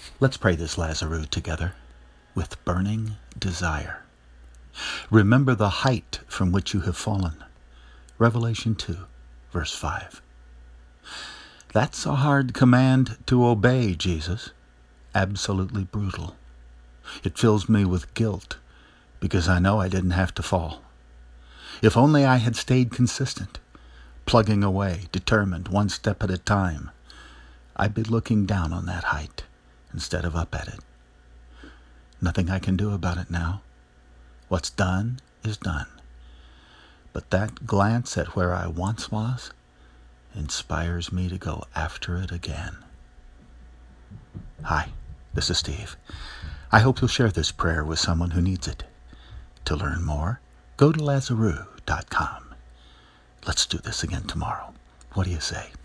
Let's pray this Lazarus together with burning desire. Remember the height from which you have fallen. Revelation 2, verse 5. That's a hard command to obey, Jesus. Absolutely brutal. It fills me with guilt because I know I didn't have to fall. If only I had stayed consistent, plugging away, determined, one step at a time, I'd be looking down on that height instead of up at it. Nothing I can do about it now. What's done is done. But that glance at where I once was inspires me to go after it again. Hi, this is Steve. I hope you'll share this prayer with someone who needs it. To learn more, go to Lazarus.com. Let's do this again tomorrow. What do you say?